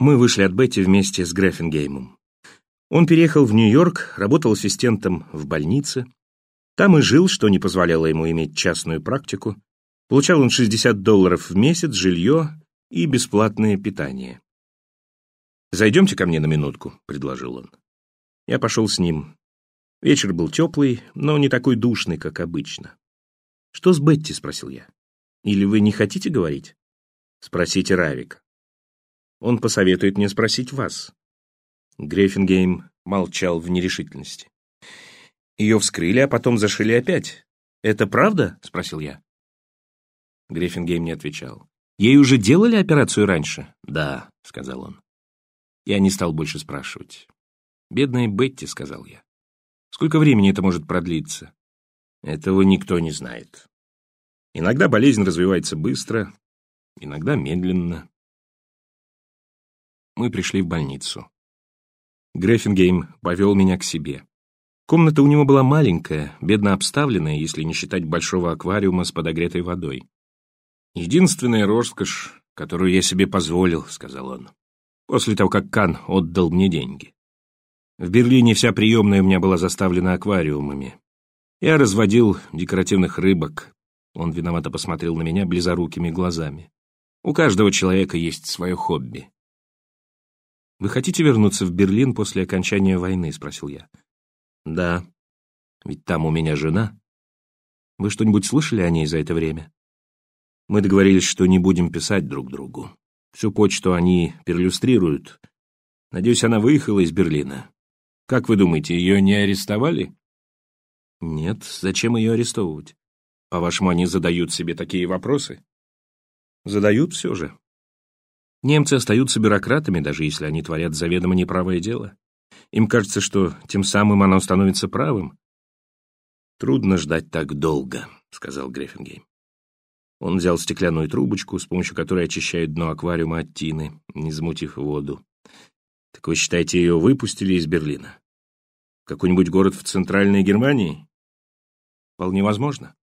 Мы вышли от Бетти вместе с Греффенгеймом. Он переехал в Нью-Йорк, работал ассистентом в больнице. Там и жил, что не позволяло ему иметь частную практику. Получал он $60 в месяц, жилье и бесплатное питание. «Зайдемте ко мне на минутку», — предложил он. Я пошел с ним. Вечер был теплый, но не такой душный, как обычно. «Что с Бетти?» — спросил я. «Или вы не хотите говорить?» «Спросите Равика. Он посоветует мне спросить вас». Греффенгейм молчал в нерешительности. «Ее вскрыли, а потом зашили опять. Это правда?» — спросил я. Греффенгейм не отвечал. «Ей уже делали операцию раньше?» «Да», — сказал он. Я не стал больше спрашивать. «Бедная Бетти», — сказал я. «Сколько времени это может продлиться?» «Этого никто не знает. Иногда болезнь развивается быстро, иногда медленно». Мы пришли в больницу. Греффенгейм повел меня к себе. Комната у него была маленькая, бедно обставленная, если не считать большого аквариума с подогретой водой. «Единственная роскошь, которую я себе позволил», — сказал он, после того, как Кан отдал мне деньги. В Берлине вся приемная у меня была заставлена аквариумами. Я разводил декоративных рыбок. Он виновато посмотрел на меня близорукими глазами. У каждого человека есть свое хобби. «Вы хотите вернуться в Берлин после окончания войны?» — спросил я. «Да, ведь там у меня жена. Вы что-нибудь слышали о ней за это время?» «Мы договорились, что не будем писать друг другу. Всю почту они перлюстрируют. Надеюсь, она выехала из Берлина. Как вы думаете, ее не арестовали?» «Нет, зачем ее арестовывать? По-вашему, они задают себе такие вопросы?» «Задают все же. Немцы остаются бюрократами, даже если они творят заведомо неправое дело. Им кажется, что тем самым оно становится правым». «Трудно ждать так долго», — сказал Греффенгейм. Он взял стеклянную трубочку, с помощью которой очищают дно аквариума от тины, не замутив воду. «Так вы считаете, ее выпустили из Берлина? Какой-нибудь город в Центральной Германии?» «Вполне возможно».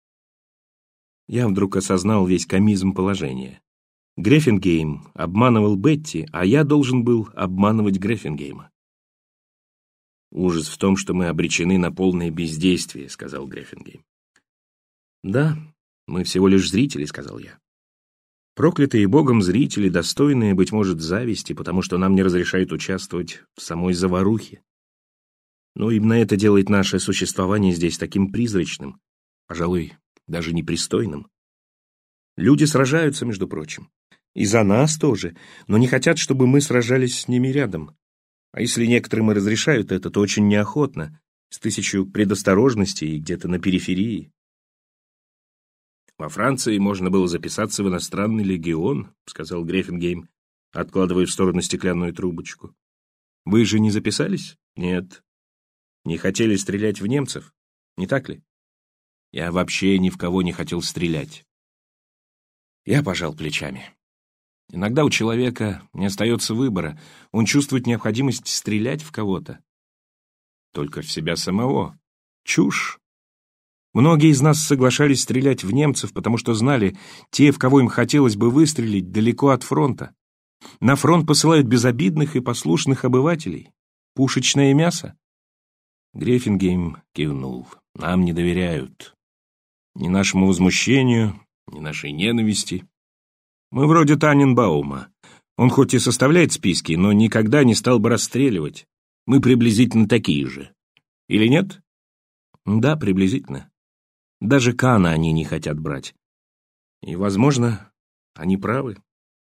Я вдруг осознал весь комизм положения. Греффенгейм обманывал Бетти, а я должен был обманывать Греффенгейма. «Ужас в том, что мы обречены на полное бездействие», — сказал Греффенгейм. «Да, мы всего лишь зрители», — сказал я. «Проклятые Богом зрители, достойные, быть может, зависти, потому что нам не разрешают участвовать в самой заварухе. Но именно это делает наше существование здесь таким призрачным, пожалуй, даже непристойным. Люди сражаются, между прочим, и за нас тоже, но не хотят, чтобы мы сражались с ними рядом. А если некоторым и разрешают это, то очень неохотно, с 1000 предосторожностей и где-то на периферии». «Во Франции можно было записаться в иностранный легион», — сказал Греффенгейм, откладывая в сторону стеклянную трубочку. «Вы же не записались?» «Нет». «Не хотели стрелять в немцев, не так ли?» «Я вообще ни в кого не хотел стрелять». Я пожал плечами. Иногда у человека не остается выбора. Он чувствует необходимость стрелять в кого-то. Только в себя самого. Чушь. Многие из нас соглашались стрелять в немцев, потому что знали, те, в кого им хотелось бы выстрелить, далеко от фронта. На фронт посылают безобидных и послушных обывателей. Пушечное мясо. Греффенгейм кивнул. Нам не доверяют. Ни нашему возмущению, ни нашей ненависти. Мы вроде Таненбаума. Он хоть и составляет списки, но никогда не стал бы расстреливать. Мы приблизительно такие же. Или нет? Да, приблизительно. Даже Кана они не хотят брать. И, возможно, они правы.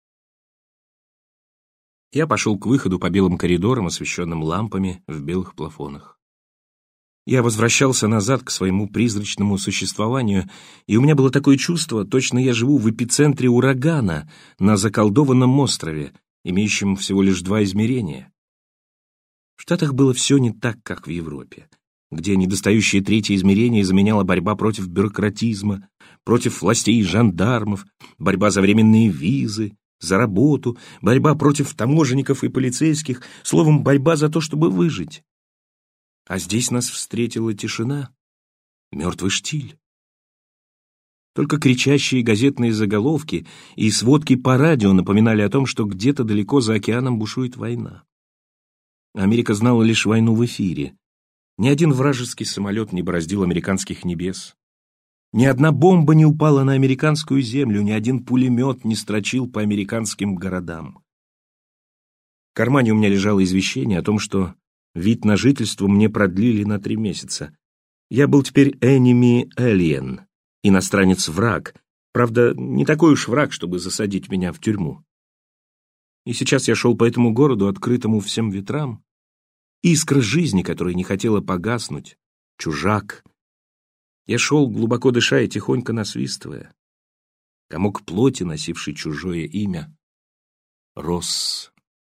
Я пошел к выходу по белым коридорам, освещенным лампами в белых плафонах. Я возвращался назад к своему призрачному существованию, и у меня было такое чувство, точно я живу в эпицентре урагана на заколдованном острове, имеющем всего лишь 2 измерения. В Штатах было все не так, как в Европе, где недостающее 3-е измерение заменяла борьба против бюрократизма, против властей и жандармов, борьба за временные визы, за работу, борьба против таможенников и полицейских, словом, борьба за то, чтобы выжить. А здесь нас встретила тишина, мертвый штиль. Только кричащие газетные заголовки и сводки по радио напоминали о том, что где-то далеко за океаном бушует война. Америка знала лишь войну в эфире. Ни один вражеский самолет не бороздил американских небес. Ни одна бомба не упала на американскую землю, ни один пулемет не строчил по американским городам. В кармане у меня лежало извещение о том, что вид на жительство мне продлили на 3 месяца. Я был теперь enemy alien, иностранец-враг. Правда, не такой уж враг, чтобы засадить меня в тюрьму. И сейчас я шел по этому городу, открытому всем ветрам. Искра жизни, которая не хотела погаснуть. Чужак. Я шел, глубоко дыша и тихонько насвистывая. Комок плоти, носивший чужое имя, рос.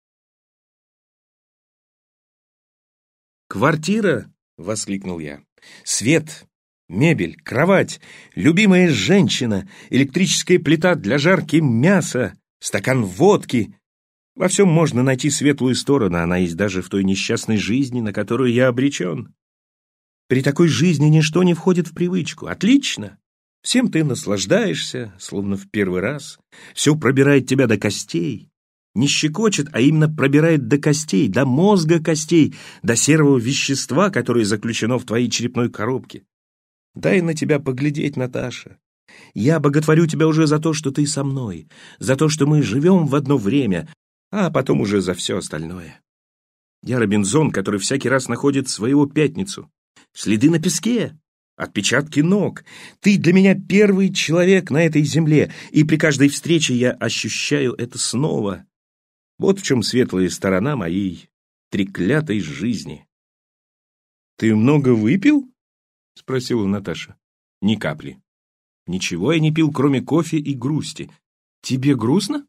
«Квартира!» — воскликнул я. «Свет, мебель, кровать, любимая женщина, электрическая плита для жарки мяса, стакан водки. Во всем можно найти светлую сторону, она есть даже в той несчастной жизни, на которую я обречен. При такой жизни ничто не входит в привычку. Отлично! Всем ты наслаждаешься, словно в первый раз. Все пробирает тебя до костей. Не щекочет, а именно пробирает до костей, до мозга костей, до серого вещества, которое заключено в твоей черепной коробке. Дай на тебя поглядеть, Наташа. Я боготворю тебя уже за то, что ты со мной, за то, что мы живем в одно время, а потом уже за все остальное. Я Робинзон, который всякий раз находит своего пятницу. Следы на песке, отпечатки ног. Ты для меня первый человек на этой земле, и при каждой встрече я ощущаю это снова. Вот в чем светлая сторона моей треклятой жизни. «Ты много выпил?» — спросила Наташа. «Ни капли. Ничего я не пил, кроме кофе и грусти. Тебе грустно?»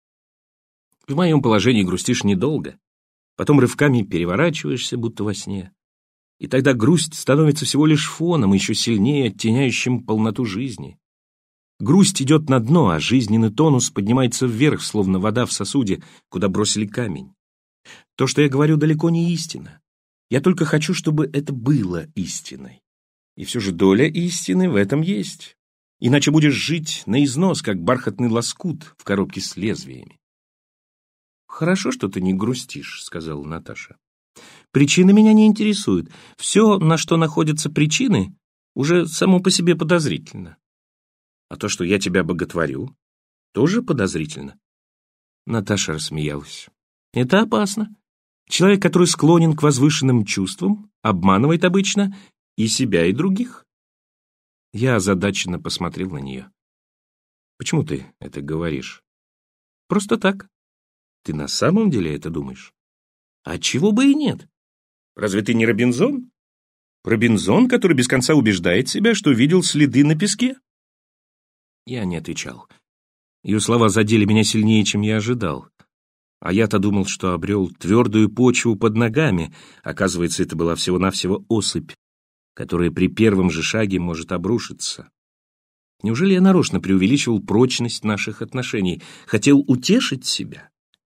В моем положении грустишь недолго. Потом рывками переворачиваешься, будто во сне. И тогда грусть становится всего лишь фоном, еще сильнее оттеняющим полноту жизни. Грусть идет на дно, а жизненный тонус поднимается вверх, словно вода в сосуде, куда бросили камень. То, что я говорю, далеко не истина. Я только хочу, чтобы это было истиной. И все же доля истины в этом есть. Иначе будешь жить на износ, как бархатный лоскут в коробке с лезвиями. «Хорошо, что ты не грустишь», — сказала Наташа. «Причины меня не интересуют. Все, на что находятся причины, уже само по себе подозрительно. А то, что я тебя боготворю, тоже подозрительно». Наташа рассмеялась. «Это опасно. Человек, который склонен к возвышенным чувствам, обманывает обычно и себя, и других». Я озадаченно посмотрел на нее. «Почему ты это говоришь?» «Просто так. Ты на самом деле это думаешь? А чего бы и нет? Разве ты не Робинзон? Робинзон, который без конца убеждает себя, что видел следы на песке?» Я не отвечал. Ее слова задели меня сильнее, чем я ожидал. А я-то думал, что обрел твердую почву под ногами. Оказывается, это была всего-навсего осыпь, которая при первом же шаге может обрушиться. Неужели я нарочно преувеличивал прочность наших отношений? Хотел утешить себя?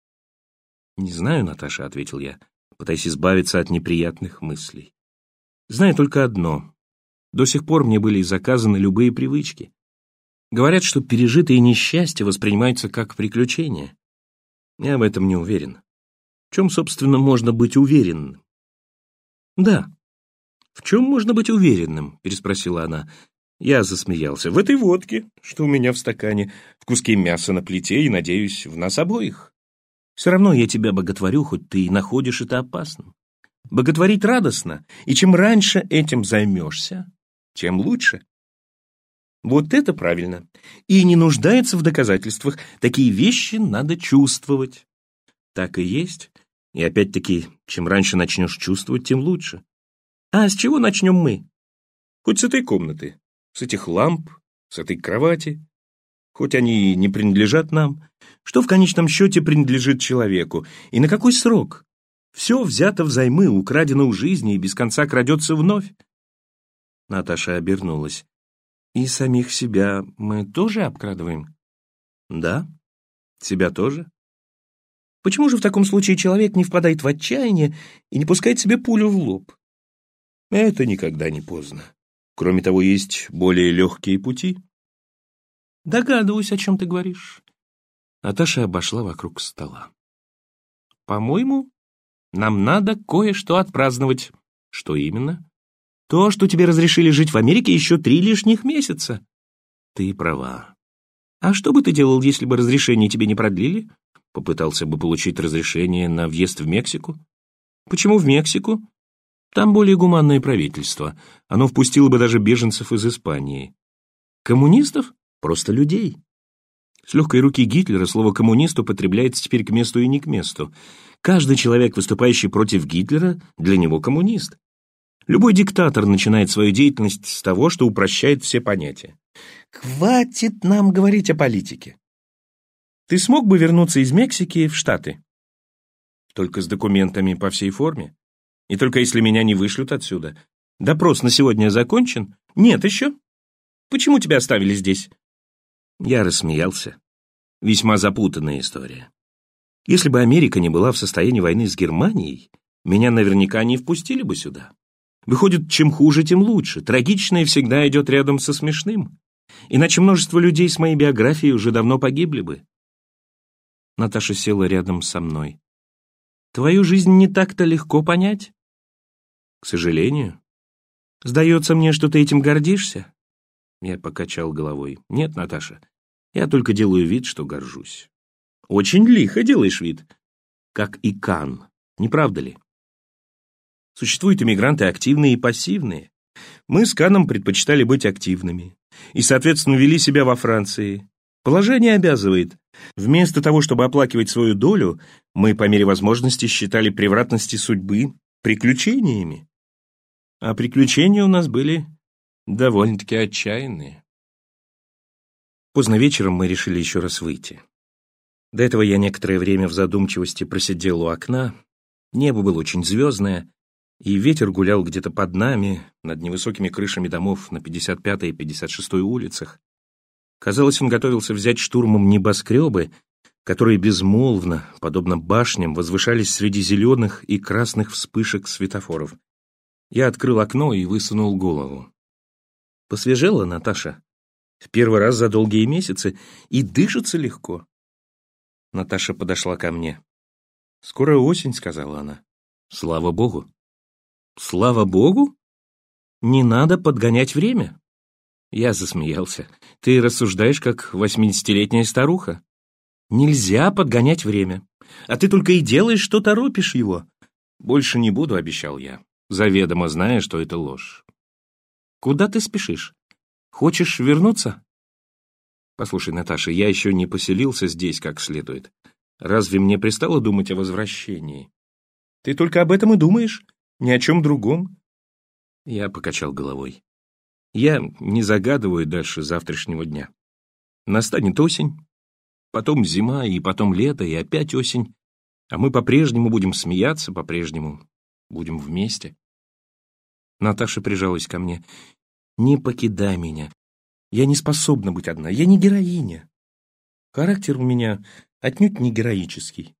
«Не знаю, Наташа», — ответил я, пытаясь избавиться от неприятных мыслей. «Знаю только одно. До сих пор мне были заказаны любые привычки. Говорят, что пережитые несчастья воспринимаются как приключения. Я в этом не уверен. В чем, собственно, можно быть уверенным?» «Да. В чем можно быть уверенным?» — переспросила она. Я засмеялся. «В этой водке, что у меня в стакане, в куске мяса на плите и, надеюсь, в нас обоих. Все равно я тебя боготворю, хоть ты и находишь это опасным. Боготворить радостно, и чем раньше этим займешься, тем лучше». Вот это правильно. И не нуждается в доказательствах. Такие вещи надо чувствовать. Так и есть. И опять-таки, чем раньше начнешь чувствовать, тем лучше. А с чего начнем мы? Хоть с этой комнаты, с этих ламп, с этой кровати. Хоть они и не принадлежат нам, что в конечном счете принадлежит человеку, и на какой срок? Все взято взаймы, украдено у жизни и без конца крадется вновь. Наташа обернулась. «И самих себя мы тоже обкрадываем?» «Да, себя тоже». «Почему же в таком случае человек не впадает в отчаяние и не пускает себе пулю в лоб?» «Это никогда не поздно. Кроме того, есть более легкие пути. Догадываюсь, о чем ты говоришь. Наташа обошла вокруг стола. По-моему, нам надо кое-что отпраздновать. Что именно? То, что тебе разрешили жить в Америке еще 3 лишних месяца. Ты права. А что бы ты делал, если бы разрешение тебе не продлили? Попытался бы получить разрешение на въезд в Мексику? Почему в Мексику? Там более гуманное правительство. Оно впустило бы даже беженцев из Испании. Коммунистов? Просто людей. С легкой руки Гитлера слово «коммунист» употребляется теперь к месту и не к месту. Каждый человек, выступающий против Гитлера, для него коммунист. Любой диктатор начинает свою деятельность с того, что упрощает все понятия. Хватит нам говорить о политике. Ты смог бы вернуться из Мексики в Штаты? Только с документами по всей форме? И только если меня не вышлют отсюда? Допрос на сегодня закончен? Нет еще? Почему тебя оставили здесь? Я рассмеялся. Весьма запутанная история. Если бы Америка не была в состоянии войны с Германией, меня наверняка не впустили бы сюда. Выходит, чем хуже, тем лучше. Трагичное всегда идет рядом со смешным. Иначе множество людей с моей биографией уже давно погибли бы. Наташа села рядом со мной. Твою жизнь не так-то легко понять? К сожалению. Сдается мне, что ты этим гордишься? Я покачал головой. Нет, Наташа, я только делаю вид, что горжусь. Очень лихо делаешь вид. Как и Кан, не правда ли? Существуют иммигранты активные и пассивные. Мы с Каном предпочитали быть активными. И, соответственно, вели себя во Франции. Положение обязывает. Вместо того, чтобы оплакивать свою долю, мы по мере возможности считали превратности судьбы приключениями. А приключения у нас были довольно-таки отчаянные. Поздно вечером мы решили еще раз выйти. До этого я некоторое время в задумчивости просидел у окна. Небо было очень звездное, и ветер гулял где-то под нами, над невысокими крышами домов на 55-й и 56-й улицах. Казалось, он готовился взять штурмом небоскребы, которые безмолвно, подобно башням, возвышались среди зеленых и красных вспышек светофоров. Я открыл окно и высунул голову. Посвежела, Наташа? В первый раз за долгие месяцы, и дышится легко. Наташа подошла ко мне. «Скоро осень», — сказала она. «Слава Богу». «Слава Богу? Не надо подгонять время». Я засмеялся. «Ты рассуждаешь, как 80-летняя старуха. Нельзя подгонять время. А ты только и делаешь, что торопишь его». «Больше не буду», — обещал я, заведомо зная, что это ложь. «Куда ты спешишь? Хочешь вернуться?» «Послушай, Наташа, я еще не поселился здесь как следует. Разве мне пристало думать о возвращении?» «Ты только об этом и думаешь, ни о чем другом». Я покачал головой. «Я не загадываю дальше завтрашнего дня. Настанет осень, потом зима, и потом лето, и опять осень, а мы по-прежнему будем смеяться, по-прежнему будем вместе». Наташа прижалась ко мне. «Не покидай меня. Я не способна быть одна, я не героиня. Характер у меня отнюдь не героический».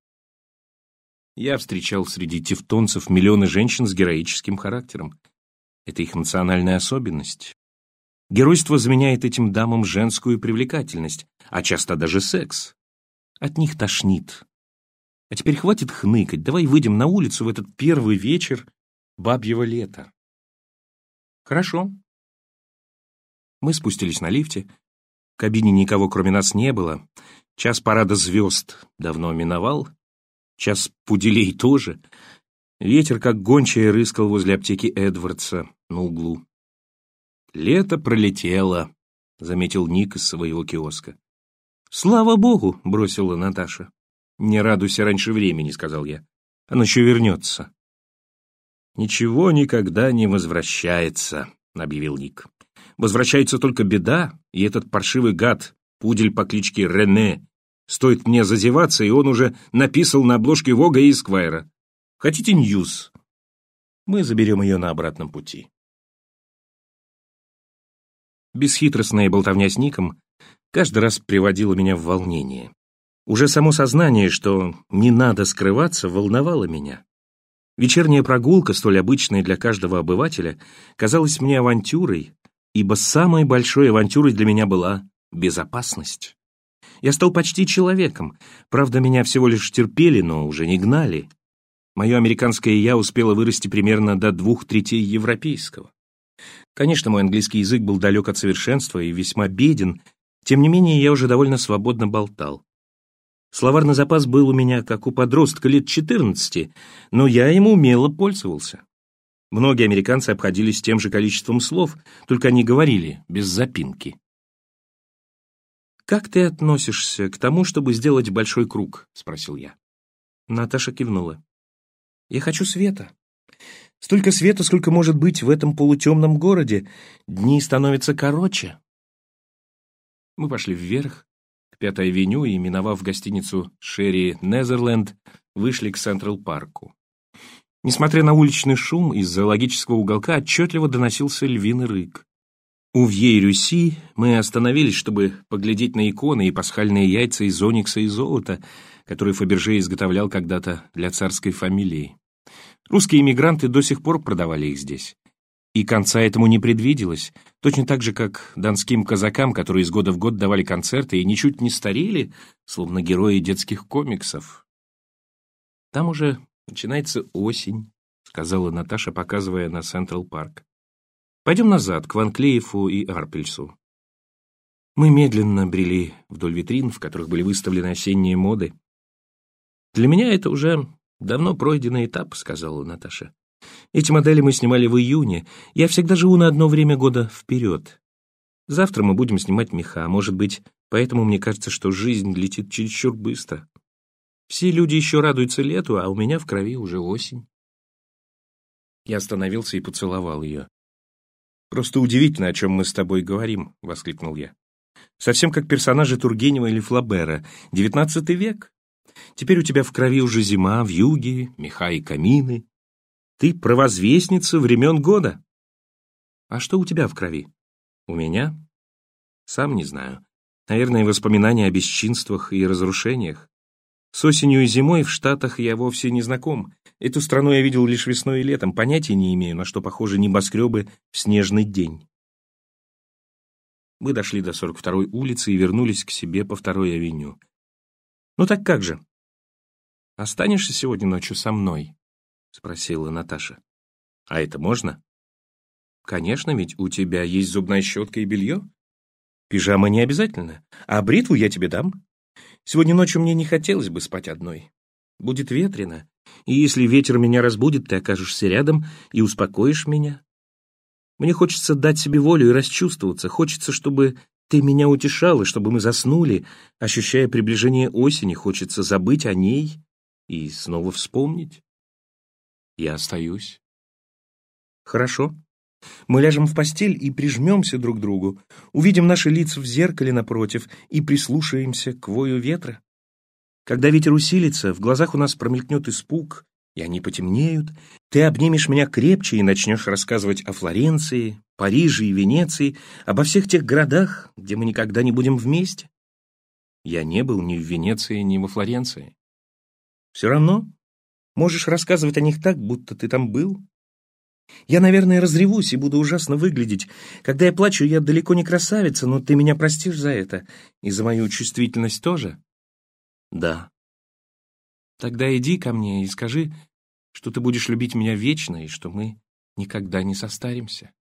Я встречал среди тевтонцев миллионы женщин с героическим характером. Это их национальная особенность. Геройство заменяет этим дамам женскую привлекательность, а часто даже секс. От них тошнит. А теперь хватит хныкать, давай выйдем на улицу в этот первый вечер бабьего лета. Хорошо. Мы спустились на лифте. В кабине никого, кроме нас, не было. Час парада звезд давно миновал. Час пуделей тоже. Ветер, как гончая, рыскал возле аптеки Эдвардса на углу. «Лето пролетело», — заметил Ник из своего киоска. «Слава богу», — бросила Наташа. «Не радуйся раньше времени», — сказал я. «Оно еще вернется». «Ничего никогда не возвращается», — объявил Ник. «Возвращается только беда, и этот паршивый гад, пудель по кличке Рене. Стоит мне зазеваться, и он уже написал на обложке Вога и Эсквайра. Хотите ньюс? Мы заберем ее на обратном пути». Бесхитростная болтовня с Ником каждый раз приводила меня в волнение. Уже само сознание, что не надо скрываться, волновало меня. Вечерняя прогулка, столь обычная для каждого обывателя, казалась мне авантюрой, ибо самой большой авантюрой для меня была безопасность. Я стал почти человеком. Правда, меня всего лишь терпели, но уже не гнали. Мое американское «я» успело вырасти примерно до 2/3 европейского. Конечно, мой английский язык был далек от совершенства и весьма беден, тем не менее я уже довольно свободно болтал. Словарный запас был у меня, как у подростка лет 14, но я им умело пользовался. Многие американцы обходились тем же количеством слов, только они говорили без запинки. «Как ты относишься к тому, чтобы сделать большой круг?» — спросил я. Наташа кивнула. «Я хочу света. Столько света, сколько может быть в этом полутемном городе. Дни становятся короче». Мы пошли вверх, к 5-й авеню, и, миновав гостиницу «Шерри Незерленд», вышли к Централ-парку. Несмотря на уличный шум, из зоологического уголка отчетливо доносился львиный рык. У Вьей-Рюсси мы остановились, чтобы поглядеть на иконы и пасхальные яйца из оникса и золота, которые Фаберже изготовлял когда-то для царской фамилии. Русские эмигранты до сих пор продавали их здесь. И конца этому не предвиделось, точно так же, как донским казакам, которые из года в год давали концерты и ничуть не старели, словно герои детских комиксов. «Там уже начинается осень», — сказала Наташа, показывая на Централ-парк. «Пойдем назад, к Ван Клеефу и Арпельсу». Мы медленно брели вдоль витрин, в которых были выставлены осенние моды. «Для меня это уже давно пройденный этап», — сказала Наташа. «Эти модели мы снимали в июне. Я всегда живу на одно время года вперед. Завтра мы будем снимать меха. Может быть, поэтому мне кажется, что жизнь летит чересчур быстро. Все люди еще радуются лету, а у меня в крови уже осень». Я остановился и поцеловал ее. «Просто удивительно, о чем мы с тобой говорим», — воскликнул я. «Совсем как персонажи Тургенева или Флабера. 19 век. Теперь у тебя в крови уже зима, вьюги, меха и камины. Ты провозвестница времен года. А что у тебя в крови? У меня? Сам не знаю. Наверное, воспоминания о бесчинствах и разрушениях. С осенью и зимой в Штатах я вовсе не знаком. Эту страну я видел лишь весной и летом. Понятия не имею, на что похожи небоскребы в снежный день». Мы дошли до 42-й улицы и вернулись к себе по 2-й авеню. «Ну так как же? Останешься сегодня ночью со мной?» — спросила Наташа. «А это можно?» «Конечно, ведь у тебя есть зубная щетка и белье. Пижама не обязательно, а бритву я тебе дам. Сегодня ночью мне не хотелось бы спать одной. Будет ветрено, и если ветер меня разбудит, ты окажешься рядом и успокоишь меня. Мне хочется дать себе волю и расчувствоваться. Хочется, чтобы ты меня утешала, чтобы мы заснули, ощущая приближение осени. Хочется забыть о ней и снова вспомнить. Я остаюсь». «Хорошо. Мы ляжем в постель и прижмемся друг к другу, увидим наши лица в зеркале напротив и прислушаемся к вою ветра. Когда ветер усилится, в глазах у нас промелькнет испуг, и они потемнеют. Ты обнимешь меня крепче и начнешь рассказывать о Флоренции, Париже и Венеции, обо всех тех городах, где мы никогда не будем вместе. Я не был ни в Венеции, ни во Флоренции. Все равно можешь рассказывать о них так, будто ты там был. Я, наверное, разревусь и буду ужасно выглядеть. Когда я плачу, я далеко не красавица, но ты меня простишь за это. И за мою чувствительность тоже?» «Да». «Тогда иди ко мне и скажи, что ты будешь любить меня вечно и что мы никогда не состаримся».